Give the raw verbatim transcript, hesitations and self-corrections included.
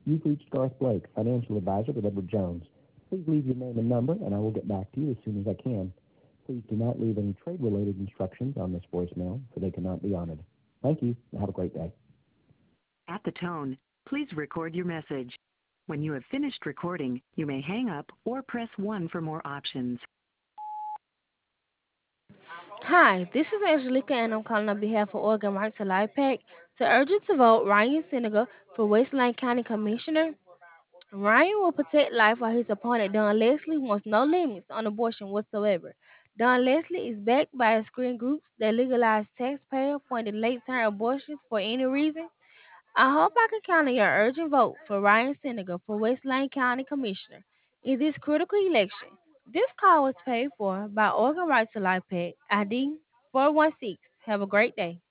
You've reached Garth Blake, financial advisor with Edward Jones. Please leave your name and number, and I will get back to you as soon as I can. Please do not leave any trade-related instructions on this voicemail, for they cannot be honored. Thank you, and have a great day. At the tone, please record your message. When you have finished recording, you may hang up or press one for more options. Hi, this is Angelica, and I'm calling on behalf of Oregon Right to Life PAC to urge you to vote Ryan Senegal for Westland County Commissioner. Ryan will protect life while his opponent, Don Leslie, wants no limits on abortion whatsoever. Don Leslie is backed by extreme groups that legalize taxpayer-funded late-term abortions for any reason. I hope I can count on your urgent vote for Ryan Senegal for West Lane County Commissioner in this critical election. This call was paid for by Oregon Right to Life PAC, I D four one six. Have a great day.